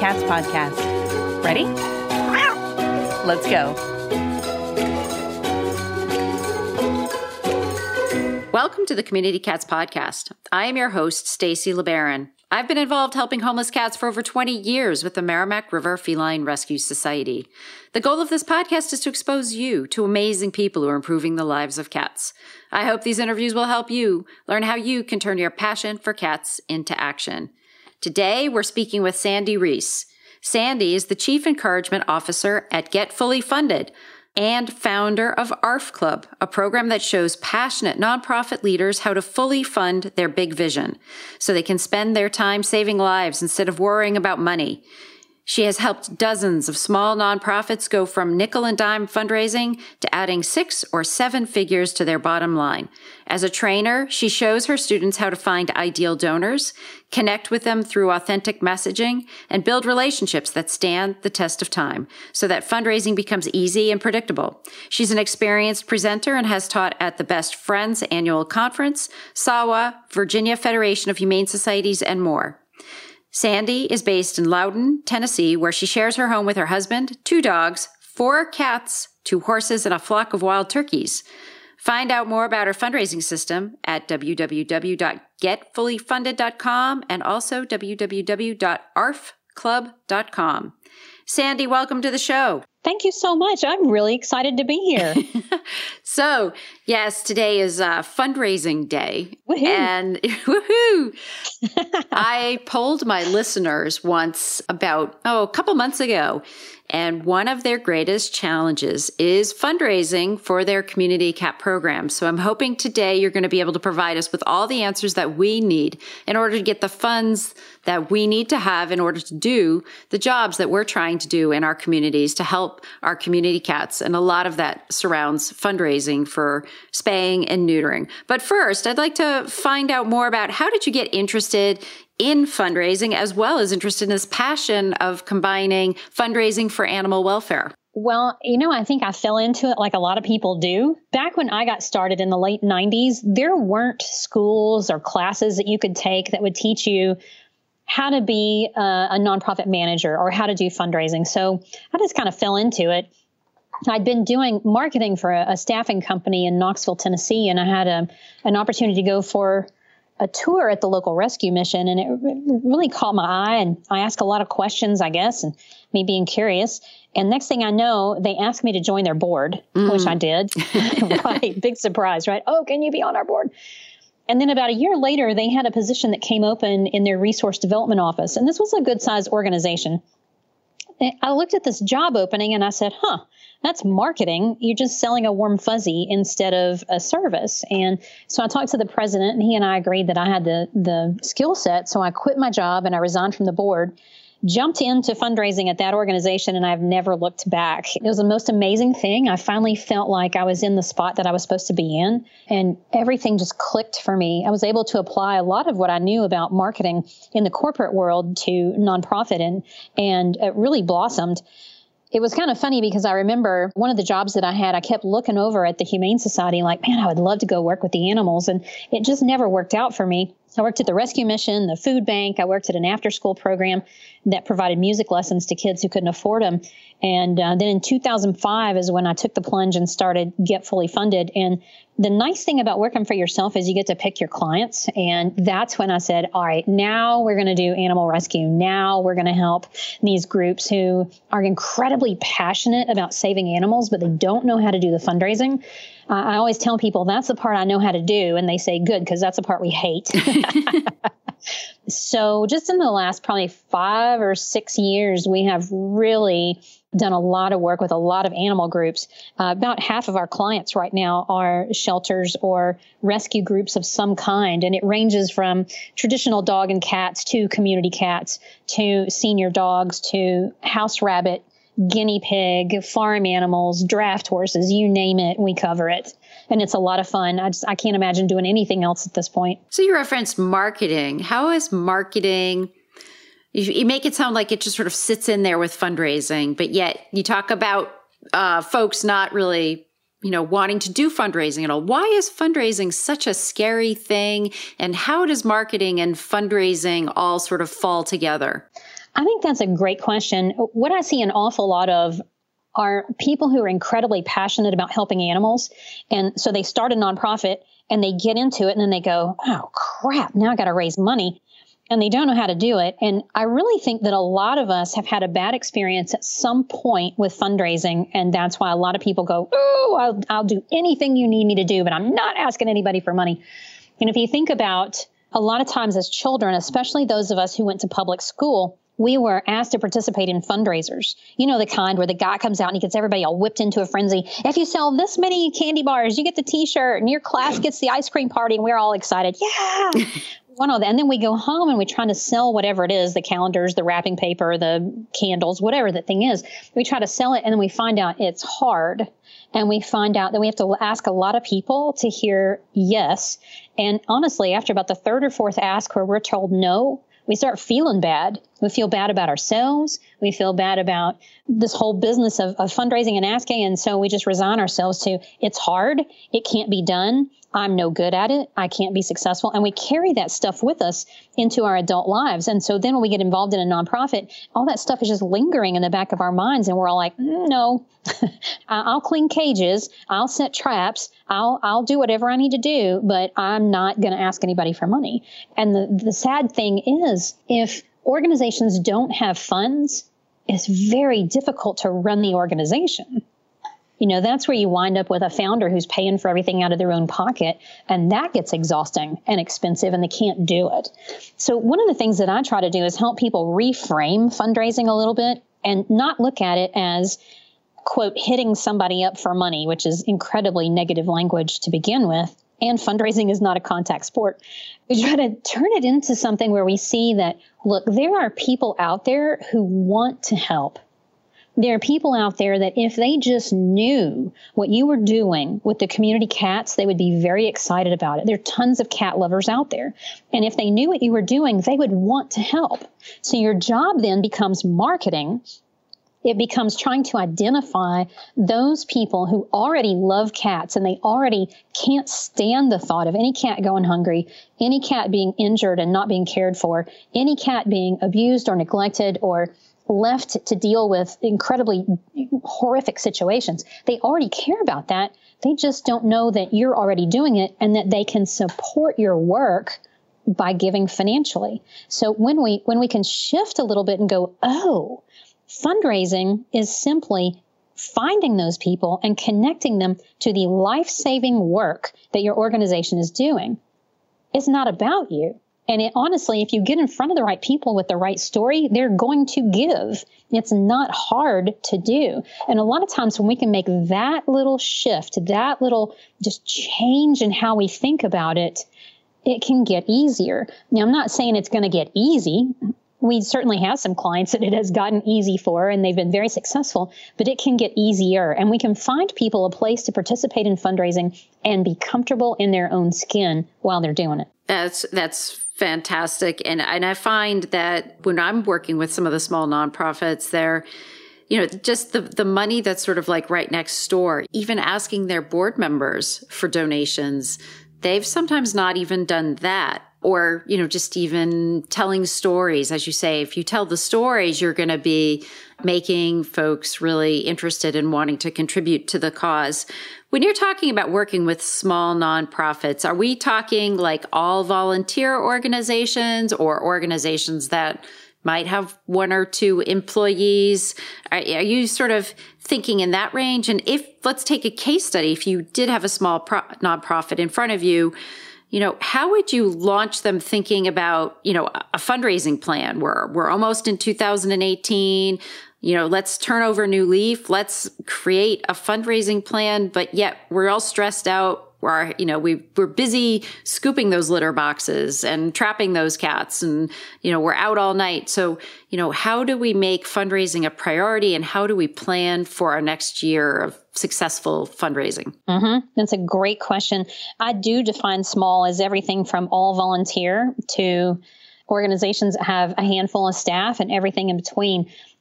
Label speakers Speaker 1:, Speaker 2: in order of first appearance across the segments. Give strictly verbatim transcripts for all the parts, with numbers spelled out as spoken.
Speaker 1: Cats podcast. Ready? Let's go.
Speaker 2: Welcome to the Community Cats podcast. I am your host, Stacy LeBaron. I've been involved helping homeless cats for over twenty years with the Merrimack River Feline Rescue Society. The goal of this podcast is to expose you to amazing people who are improving the lives of cats. I hope these interviews will help you learn how you can turn your passion for cats into action. Today, we're speaking with Sandy Reese. Sandy is the Chief Encouragement Officer at Get Fully Funded and founder of A R F Club, a program that shows passionate nonprofit leaders how to fully fund their big vision so they can spend their time saving lives instead of worrying about money. She has helped dozens of small nonprofits go from nickel and dime fundraising to adding six or seven figures to their bottom line. As a trainer, she shows her students how to find ideal donors, connect with them through authentic messaging, and build relationships that stand the test of time so that fundraising becomes easy and predictable. She's an experienced presenter and has taught at the Best Friends Annual Conference, S A W A, Virginia Federation of Humane Societies, and more. Sandy is based in Loudon, Tennessee, where she shares her home with her husband, two dogs, four cats, two horses, and a flock of wild turkeys. Find out more about her fundraising system at w w w dot get fully funded dot com and also w w w dot a r f club dot com. Sandy, welcome to the show.
Speaker 3: Thank you so much. I'm really excited to be here.
Speaker 2: So, yes, today is uh, fundraising day.
Speaker 3: Woohoo.
Speaker 2: And woohoo! I polled my listeners once about, oh, a couple months ago, and one of their greatest challenges is fundraising for their community cat program. So I'm hoping today you're going to be able to provide us with all the answers that we need in order to get the funds that we need to have in order to do the jobs that we're trying to do in our communities to help our community cats. And a lot of that surrounds fundraising for spaying and neutering. But first, I'd like to find out more about how did you get interested in fundraising, as well as interested in this passion of combining fundraising for animal welfare?
Speaker 3: Well, you know, I think I fell into it like a lot of people do. Back when I got started in the late nineties, there weren't schools or classes that you could take that would teach you how to be a, a nonprofit manager or how to do fundraising. So I just kind of fell into it. I'd been doing marketing for a, a staffing company in Knoxville, Tennessee, and I had a, an opportunity to go for a tour at the local rescue mission, and it really caught my eye, and I asked a lot of questions, I guess, and me being curious. And next thing I know, they asked me to join their board, mm. which I did. Right. Big surprise, right? Oh, can you be on our board? And then about a year later, they had a position that came open in their resource development office. And this was a good sized organization. I looked at this job opening and I said, huh, that's marketing. You're just selling a warm fuzzy instead of a service. And so I talked to the president, and he and I agreed that I had the, the skill set. So I quit my job and I resigned from the board, jumped into fundraising at that organization, and I've never looked back. It was the most amazing thing. I finally felt like I was in the spot that I was supposed to be in, and everything just clicked for me. I was able to apply a lot of what I knew about marketing in the corporate world to nonprofit, and, and it really blossomed. It was kind of funny because I remember one of the jobs that I had, I kept looking over at the Humane Society like, man, I would love to go work with the animals. And it just never worked out for me. I worked at the rescue mission, the food bank. I worked at an after-school program that provided music lessons to kids who couldn't afford them. And uh, then in two thousand five is when I took the plunge and started Get Fully Funded. And the nice thing about working for yourself is you get to pick your clients. And that's when I said, all right, now we're going to do animal rescue. Now we're going to help these groups who are incredibly passionate about saving animals, but they don't know how to do the fundraising. Uh, I always tell people that's the part I know how to do. And they say, good, because that's the part we hate. So just in the last probably five or six years, we have really done a lot of work with a lot of animal groups. Uh, about half of our clients right now are shelters or rescue groups of some kind. And it ranges from traditional dog and cats to community cats to senior dogs to house rabbit, guinea pig, farm animals, draft horses, you name it, we cover it. And it's a lot of fun. I just, I can't imagine doing anything else at this point.
Speaker 2: So you referenced marketing. How is marketing, you, you make it sound like it just sort of sits in there with fundraising, but yet you talk about uh, folks not really, you know, wanting to do fundraising at all. Why is fundraising such a scary thing? And how does marketing and fundraising all sort of fall together?
Speaker 3: I think that's a great question. What I see an awful lot of are people who are incredibly passionate about helping animals. And so they start a nonprofit and they get into it and then they go, oh, crap, now I got to raise money. And they don't know how to do it. And I really think that a lot of us have had a bad experience at some point with fundraising. And that's why a lot of people go, oh, I'll, I'll do anything you need me to do, but I'm not asking anybody for money. And if you think about a lot of times as children, especially those of us who went to public school, we were asked to participate in fundraisers. You know, the kind where the guy comes out and he gets everybody all whipped into a frenzy. If you sell this many candy bars, you get the T-shirt and your class gets the ice cream party and we're all excited. Yeah. One of that. And then we go home and we try to sell whatever it is, the calendars, the wrapping paper, the candles, whatever the thing is. We try to sell it and then we find out it's hard. And we find out that we have to ask a lot of people to hear yes. And honestly, after about the third or fourth ask where we're told no, we start feeling bad. We feel bad about ourselves. We feel bad about this whole business of, of fundraising and asking. And so we just resign ourselves to it's hard. It can't be done. I'm no good at it. I can't be successful. And we carry that stuff with us into our adult lives. And so then when we get involved in a nonprofit, all that stuff is just lingering in the back of our minds. And we're all like, mm, no, I'll clean cages. I'll set traps. I'll, I'll do whatever I need to do, but I'm not going to ask anybody for money. And the, the sad thing is if organizations don't have funds, it's very difficult to run the organization. You know, that's where you wind up with a founder who's paying for everything out of their own pocket, and that gets exhausting and expensive, and they can't do it. So one of the things that I try to do is help people reframe fundraising a little bit and not look at it as, quote, hitting somebody up for money, which is incredibly negative language to begin with. And fundraising is not a contact sport. We try to turn it into something where we see that, look, there are people out there who want to help. There are people out there that if they just knew what you were doing with the community cats, they would be very excited about it. There are tons of cat lovers out there. And if they knew what you were doing, they would want to help. So your job then becomes marketing. It becomes trying to identify those people who already love cats and they already can't stand the thought of any cat going hungry, any cat being injured and not being cared for, any cat being abused or neglected or left to deal with incredibly horrific situations. They already care about that. They just don't know that you're already doing it and that they can support your work by giving financially. So when we when we can shift a little bit and go, oh, fundraising is simply finding those people and connecting them to the life-saving work that your organization is doing. It's not about you. And it, honestly, if you get in front of the right people with the right story, they're going to give. It's not hard to do. And a lot of times when we can make that little shift, that little just change in how we think about it, it can get easier. Now, I'm not saying it's going to get easy. We certainly have some clients that it has gotten easy for, and they've been very successful, but it can get easier. And we can find people a place to participate in fundraising and be comfortable in their own skin while they're doing it.
Speaker 2: That's, that's fantastic. And, and I find that when I'm working with some of the small nonprofits, they're, you know, just the, the money that's sort of like right next door, even asking their board members for donations, they've sometimes not even done that. Or, you know, just even telling stories. As you say, if you tell the stories, you're going to be making folks really interested in wanting to contribute to the cause. When you're talking about working with small nonprofits, are we talking like all volunteer organizations or organizations that might have one or two employees? Are, are you sort of thinking in that range? And if, let's take a case study, if you did have a small pro- nonprofit in front of you, you know, how would you launch them thinking about, you know, a fundraising plan? We're, we're almost in two thousand eighteen, you know, let's turn over a new leaf. Let's create a fundraising plan, but yet we're all stressed out. We're, you know, we, we're busy scooping those litter boxes and trapping those cats and, you know, we're out all night. So, you know, how do we make fundraising a priority and how do we plan for our next year of successful fundraising?
Speaker 3: Mm-hmm. That's a great question. I do define small as everything from all volunteer to organizations that have a handful of staff and everything in between.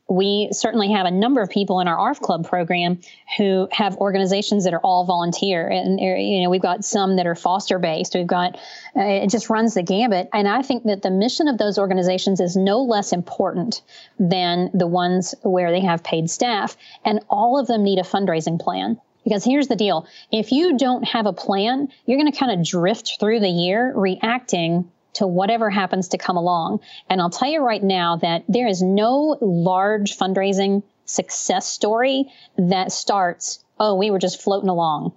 Speaker 3: We certainly have a number of people in our A R F Club program who have organizations that are all volunteer. And, you know, we've got some that are foster based. We've got, uh, it just runs the gambit. And I think that the mission of those organizations is no less important than the ones where they have paid staff. And all of them need a fundraising plan. Because here's the deal. If you don't have a plan, you're going to kind of drift through the year reacting to whatever happens to come along. And I'll tell you right now that there is no large fundraising success story that starts, oh, we were just floating along.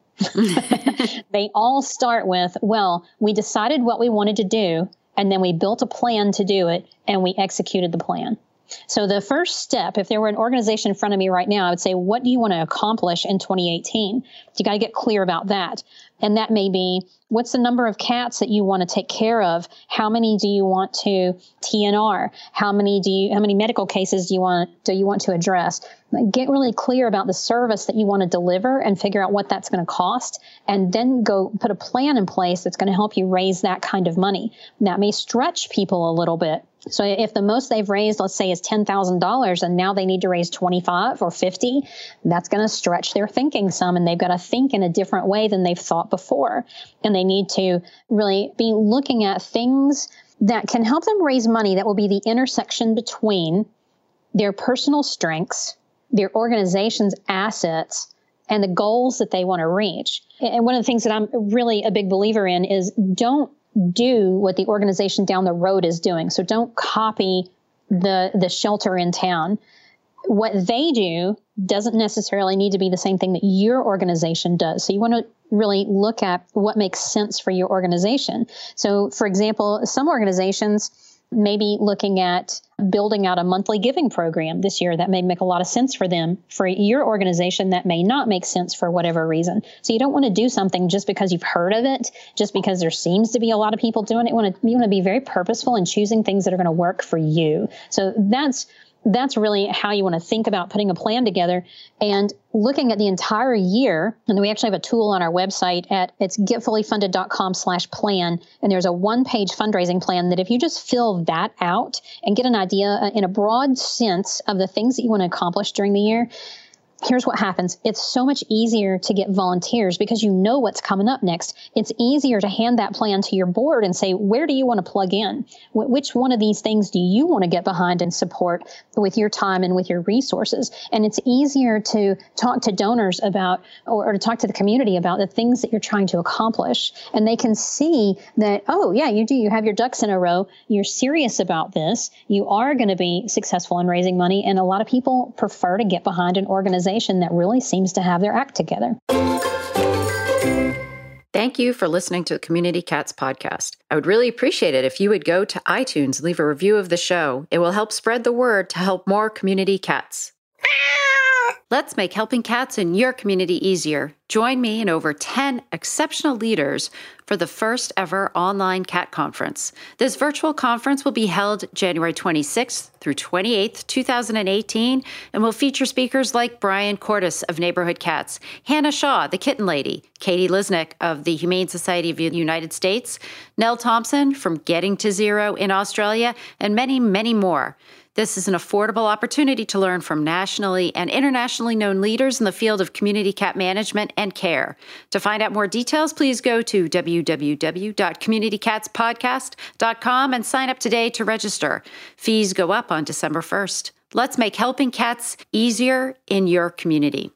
Speaker 3: They all start with, well, we decided what we wanted to do, and then we built a plan to do it, and we executed the plan. So the first step, if there were an organization in front of me right now, I would say, what do you want to accomplish in twenty eighteen? You got to get clear about that. And that may be, what's the number of cats that you want to take care of? How many do you want to T N R? How many do you, how many medical cases do you want, do you want to address? Get really clear about the service that you want to deliver and figure out what that's going to cost. And then go put a plan in place that's going to help you raise that kind of money. That may stretch people a little bit. So if the most they've raised, let's say, is ten thousand dollars, and now they need to raise twenty-five or fifty, that's going to stretch their thinking some, and they've got to think in a different way than they've thought before. And they need to really be looking at things that can help them raise money that will be the intersection between their personal strengths, their organization's assets, and the goals that they want to reach. And one of the things that I'm really a big believer in is don't do what the organization down the road is doing. So don't copy the the shelter in town. What they do doesn't necessarily need to be the same thing that your organization does. So you want to really look at what makes sense for your organization. So, for example, some organizations may be looking at building out a monthly giving program this year. That may make a lot of sense for them. For your organization, that may not make sense for whatever reason. So you don't want to do something just because you've heard of it, just because there seems to be a lot of people doing it. You want to, you want to be very purposeful in choosing things that are going to work for you. So that's That's really how you want to think about putting a plan together and looking at the entire year. And we actually have a tool on our website at it's getfullyfunded.com slash plan. And there's a one page fundraising plan that if you just fill that out and get an idea in a broad sense of the things that you want to accomplish during the year, here's what happens. It's so much easier to get volunteers because you know what's coming up next. It's easier to hand that plan to your board and say, where do you want to plug in? Wh- which one of these things do you want to get behind and support with your time and with your resources? And it's easier to talk to donors about, or, or to talk to the community about the things that you're trying to accomplish. And they can see that, oh, yeah, you do. You have your ducks in a row. You're serious about this. You are going to be successful in raising money. And a lot of people prefer to get behind an organization that really seems to have their act together.
Speaker 2: Thank you for listening to the Community Cats podcast. I would really appreciate it if you would go to iTunes and leave a review of the show. It will help spread the word to help more community cats. Let's make helping cats in your community easier. Join me and over ten exceptional leaders for the first ever online cat conference. This virtual conference will be held January twenty-sixth through twenty-eighth, two thousand eighteen, and will feature speakers like Brian Cordes of Neighborhood Cats, Hannah Shaw, the Kitten Lady, Katie Lisnick of the Humane Society of the United States, Nell Thompson from Getting to Zero in Australia, and many, many more. This is an affordable opportunity to learn from nationally and internationally known leaders in the field of community cat management and care. To find out more details, please go to w w w dot community cats podcast dot com and sign up today to register. Fees go up on December first. Let's make helping cats easier in your community.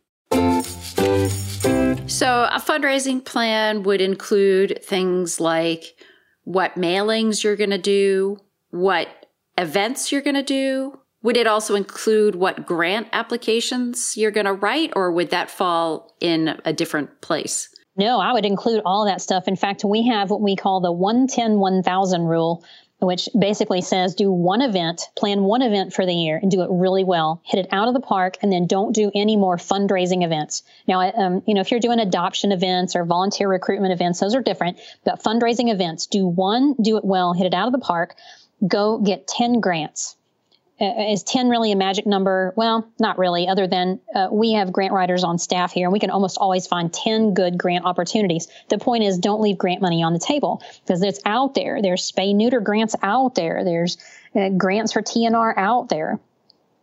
Speaker 2: So a fundraising plan would include things like what mailings you're going to do, what events you're going to do. Would it also include what grant applications you're going to write, or would that fall in a different place?
Speaker 3: No, I would include all that stuff. In fact, we have what we call the one ten one thousand rule, which basically says do one event, plan one event for the year and do it really well, hit it out of the park, and then don't do any more fundraising events. Now, um, you know, if you're doing adoption events or volunteer recruitment events, those are different, but fundraising events, do one, do it well, hit it out of the park, go get ten grants. Uh, is ten really a magic number? Well, not really, other than uh, we have grant writers on staff here, and we can almost always find ten good grant opportunities. The point is, don't leave grant money on the table, because it's out there. There's spay-neuter grants out there. There's uh, grants for T N R out there.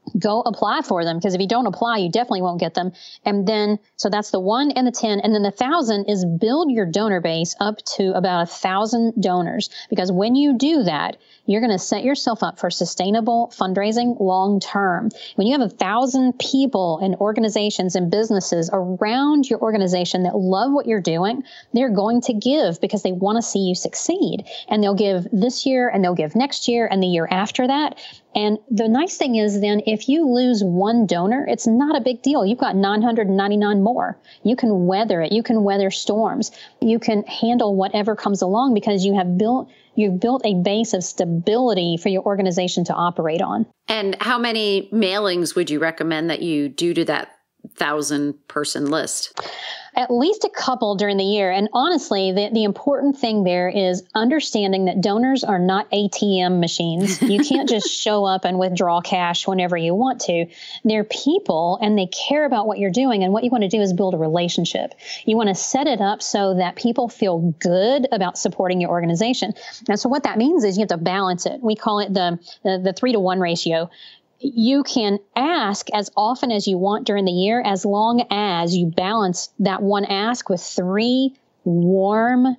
Speaker 3: go apply for them, because if you don't apply, you definitely won't get them. And then, so that's the one and the ten. And then the thousand is build your donor base up to about a thousand donors, because when you do that, you're going to set yourself up for sustainable fundraising long term. When you have a thousand people and organizations and businesses around your organization that love what you're doing, they're going to give because they want to see you succeed. And they'll give this year, and they'll give next year, and the year after that. And the nice thing is then, if you lose one donor, it's not a big deal. You've got nine hundred ninety-nine more. You can weather it. You can weather storms. You can handle whatever comes along because you have built You've built a base of stability for your organization to operate on.
Speaker 2: And how many mailings would you recommend that you do to that thousand person list?
Speaker 3: At least a couple during the year. And honestly, the, the important thing there is understanding that donors are not A T M machines. You can't just show up and withdraw cash whenever you want to. They're people, and they care about what you're doing. And what you want to do is build a relationship. You want to set it up so that people feel good about supporting your organization. And so what that means is you have to balance it. We call it the, the, the three to one ratio. You can ask as often as you want during the year, as long as you balance that one ask with three warm,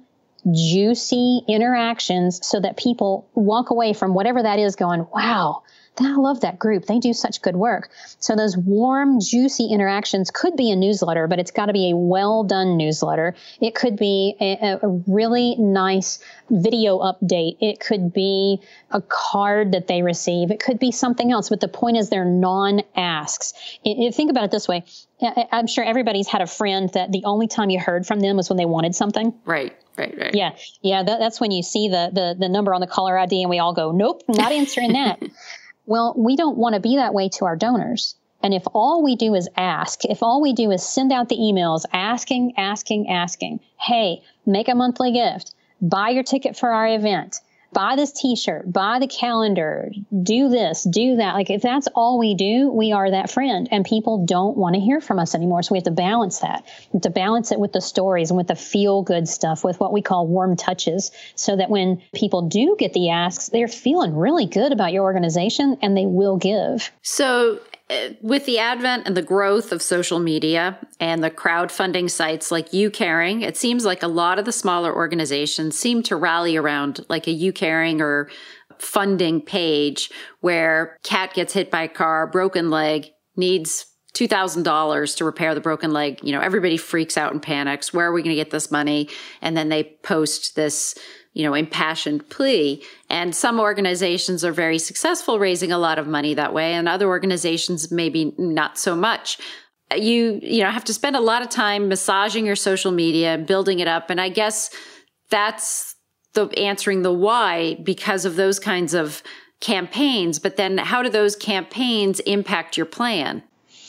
Speaker 3: juicy interactions so that people walk away from whatever that is going, wow, I love that group. They do such good work. So those warm, juicy interactions could be a newsletter, but it's got to be a well-done newsletter. It could be a, a really nice video update. It could be a card that they receive. It could be something else. But the point is they're non-asks. It, it, think about it this way. I'm sure everybody's had a friend that the only time you heard from them was when they wanted something.
Speaker 2: Right, right, right.
Speaker 3: Yeah, yeah. That, that's when you see the, the the number on the caller I D and we all go, nope, not answering that. Well, we don't want to be that way to our donors. And if all we do is ask, if all we do is send out the emails asking, asking, asking, hey, make a monthly gift, buy your ticket for our event, buy this T-shirt, buy the calendar, do this, do that. Like if that's all we do, we are that friend, and people don't want to hear from us anymore. So we have to balance that. We have to balance it with the stories and with the feel good stuff, with what we call warm touches, so that when people do get the asks, they're feeling really good about your organization and they will give.
Speaker 2: So with the advent and the growth of social media and the crowdfunding sites like YouCaring, it seems like a lot of the smaller organizations seem to rally around like a YouCaring or funding page where cat gets hit by a car, broken leg, needs two thousand dollars to repair the broken leg. You know, everybody freaks out and panics. Where are we going to get this money? And then they post this, you know, impassioned plea. And some organizations are very successful raising a lot of money that way, and other organizations maybe not so much. You, you know, have to spend a lot of time massaging your social media, building it up. And I guess that's the answering the why because of those kinds of campaigns. But then how do those campaigns impact your plan?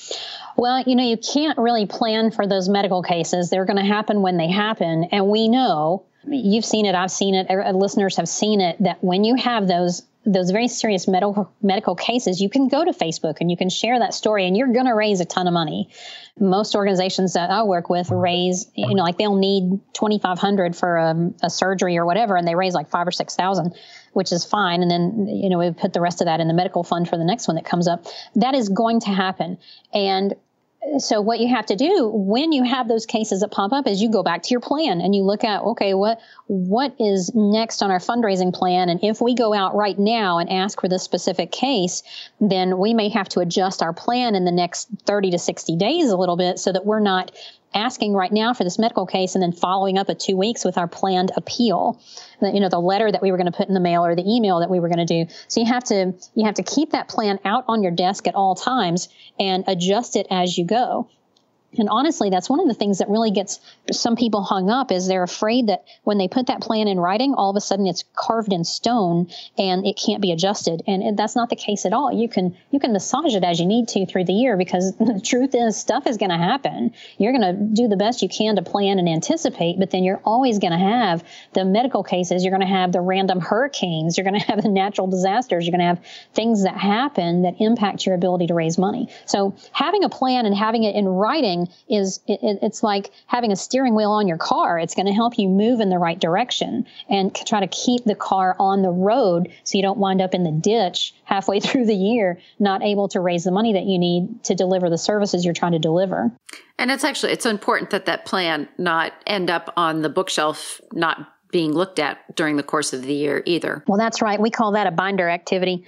Speaker 3: Well, you know, you can't really plan for those medical cases. They're going to happen when they happen. And we know, you've seen it, I've seen it, listeners have seen it, that when you have those those very serious medical medical cases, you can go to Facebook and you can share that story, and you're going to raise a ton of money. Most organizations that I work with raise, you know, like they'll need twenty-five hundred for a, a surgery or whatever, and they raise like five or six thousand, which is fine. And then, you know, we put the rest of that in the medical fund for the next one that comes up. That is going to happen. And so what you have to do when you have those cases that pop up is you go back to your plan and you look at, okay, what what is next on our fundraising plan? And if we go out right now and ask for this specific case, then we may have to adjust our plan in the next thirty to sixty days a little bit so that we're not asking right now for this medical case and then following up at two weeks with our planned appeal, the, you know, the letter that we were going to put in the mail or the email that we were going to do. So you have to, you have to keep that plan out on your desk at all times and adjust it as you go. And honestly, that's one of the things that really gets some people hung up is they're afraid that when they put that plan in writing, all of a sudden it's carved in stone and it can't be adjusted. And that's not the case at all. You can you can massage it as you need to through the year, because the truth is stuff is going to happen. You're going to do the best you can to plan and anticipate, but then you're always going to have the medical cases. You're going to have the random hurricanes. You're going to have the natural disasters. You're going to have things that happen that impact your ability to raise money. So having a plan and having it in writing fundraising is it, it's like having a steering wheel on your car. It's going to help you move in the right direction and try to keep the car on the road so you don't wind up in the ditch halfway through the year, not able to raise the money that you need to deliver the services you're trying to deliver.
Speaker 2: And it's actually, it's important that that plan not end up on the bookshelf, not being looked at during the course of the year either.
Speaker 3: Well, that's right. We call that a binder activity.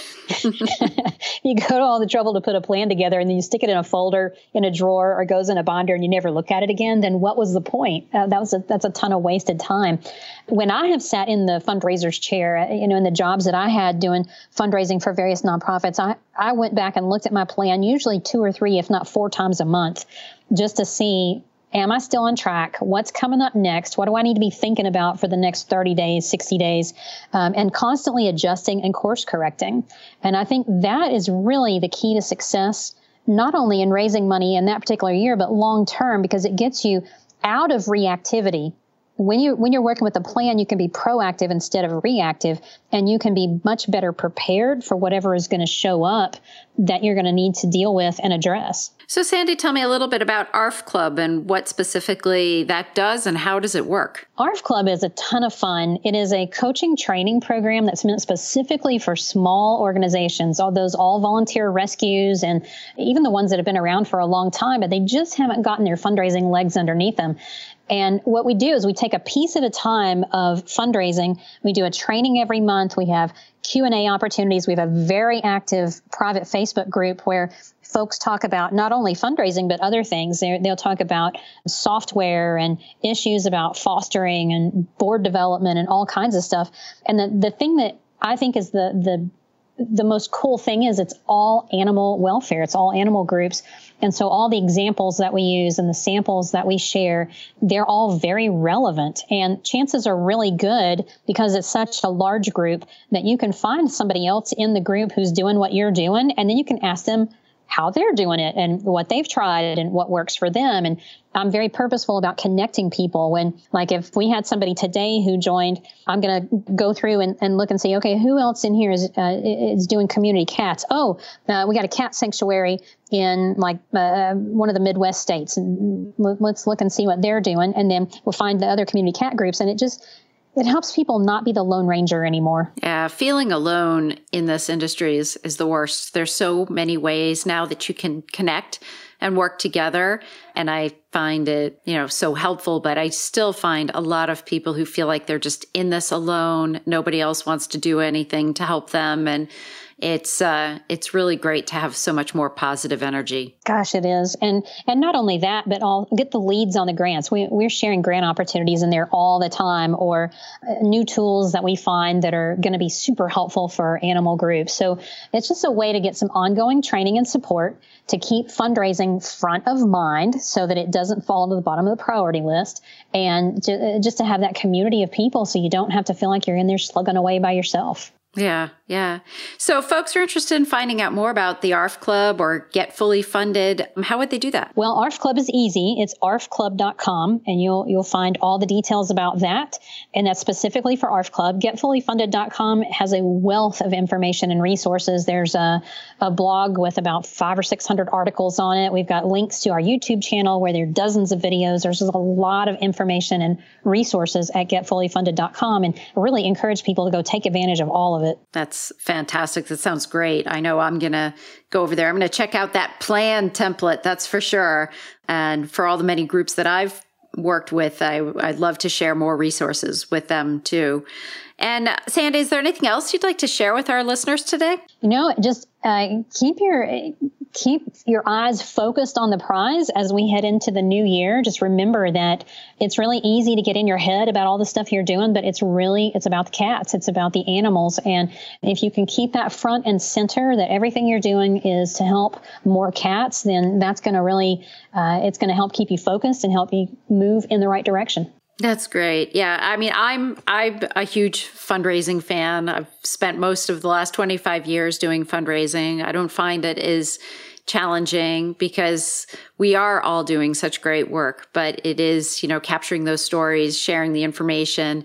Speaker 3: You go to all the trouble to put a plan together and then you stick it in a folder, in a drawer, or goes in a binder and you never look at it again. Then what was the point? Uh, that was a, that's a ton of wasted time. When I have sat in the fundraiser's chair, you know, in the jobs that I had doing fundraising for various nonprofits, I, I went back and looked at my plan, usually two or three, if not four times a month, just to see, am I still on track? What's coming up next? What do I need to be thinking about for the next thirty days, sixty days? Um, and constantly adjusting and course correcting. And I think that is really the key to success, not only in raising money in that particular year, but long term, because it gets you out of reactivity. When you when you're working with a plan, you can be proactive instead of reactive, and you can be much better prepared for whatever is going to show up that you're going to need to deal with and address.
Speaker 2: So Sandy, tell me a little bit about A R F Club and what specifically that does and how does it work?
Speaker 3: A R F Club is a ton of fun. It is a coaching training program that's meant specifically for small organizations, all those all volunteer rescues and even the ones that have been around for a long time, but they just haven't gotten their fundraising legs underneath them. And what we do is we take a piece at a time of fundraising. We do a training every month. We have Q and A opportunities. We have a very active private Facebook group where folks talk about not only fundraising, but other things. They're, they'll talk about software and issues about fostering and board development and all kinds of stuff. And the, the thing that I think is the, the the most cool thing is it's all animal welfare. It's all animal groups. And so all the examples that we use and the samples that we share, they're all very relevant. And chances are really good because it's such a large group that you can find somebody else in the group who's doing what you're doing. And then you can ask them how they're doing it and what they've tried and what works for them. And I'm very purposeful about connecting people. When, like, if we had somebody today who joined, I'm going to go through and, and look and see, okay, who else in here is uh, is doing community cats? Oh, uh, we got a cat sanctuary in like uh, one of the Midwest states. And let's look and see what they're doing. And then we'll find the other community cat groups. And it just, it helps people not be the Lone Ranger anymore.
Speaker 2: Yeah, feeling alone in this industry is, is the worst. There's so many ways now that you can connect and work together. And I find it, you know, so helpful, but I still find a lot of people who feel like they're just in this alone. Nobody else wants to do anything to help them. And it's uh, it's really great to have so much more positive energy.
Speaker 3: Gosh, it is. And and not only that, but I'll get the leads on the grants. We, we're sharing grant opportunities in there all the time, or uh, new tools that we find that are going to be super helpful for animal groups. So it's just a way to get some ongoing training and support to keep fundraising front of mind so that it doesn't fall to the bottom of the priority list, and to, just to have that community of people so you don't have to feel like you're in there slugging away by yourself.
Speaker 2: Yeah, yeah. So if folks are interested in finding out more about the A R F Club or get fully funded, how would they do that?
Speaker 3: Well, A R F Club is easy. It's A R F club dot com, and you'll you'll find all the details about that. And that's specifically for A R F Club. get fully funded dot com has a wealth of information and resources. There's a, a blog with about five or six hundred articles on it. We've got links to our YouTube channel where there are dozens of videos. There's a lot of information and resources at get fully funded dot com, and I really encourage people to go take advantage of all of it.
Speaker 2: That's fantastic. That sounds great. I know I'm going to go over there. I'm going to check out that plan template. That's for sure. And for all the many groups that I've worked with, I, I'd love to share more resources with them too. And uh, Sandy, is there anything else you'd like to share with our listeners today?
Speaker 3: You know, just uh, keep your keep your eyes focused on the prize as we head into the new year. Just remember that it's really easy to get in your head about all the stuff you're doing, but it's really, it's about the cats. It's about the animals. And if you can keep that front and center, that everything you're doing is to help more cats, then that's going to really, uh, it's going to help keep you focused and help you move in the right direction.
Speaker 2: That's great. Yeah. I mean, I'm, I'm a huge fundraising fan. I've spent most of the last twenty-five years doing fundraising. I don't find it as challenging because we are all doing such great work, but it is, you know, capturing those stories, sharing the information,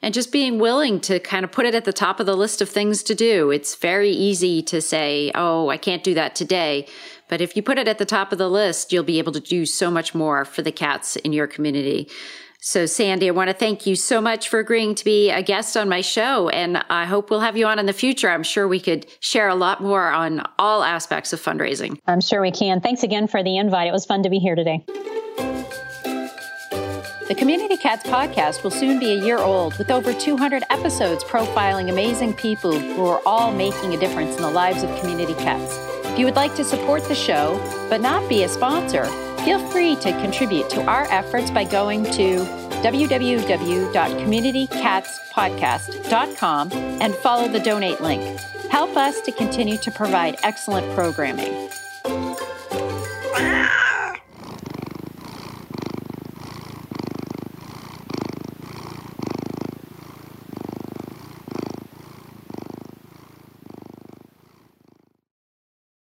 Speaker 2: and just being willing to kind of put it at the top of the list of things to do. It's very easy to say, oh, I can't do that today. But if you put it at the top of the list, you'll be able to do so much more for the cats in your community. So, Sandy, I want to thank you so much for agreeing to be a guest on my show, and I hope we'll have you on in the future. I'm sure we could share a lot more on all aspects of fundraising.
Speaker 3: I'm sure we can. Thanks again for the invite. It was fun to be here today.
Speaker 2: The Community Cats podcast will soon be a year old, with over two hundred episodes profiling amazing people who are all making a difference in the lives of community cats. If you would like to support the show, but not be a sponsor, feel free to contribute to our efforts by going to w w w dot community cats podcast dot com and follow the donate link. Help us to continue to provide excellent programming.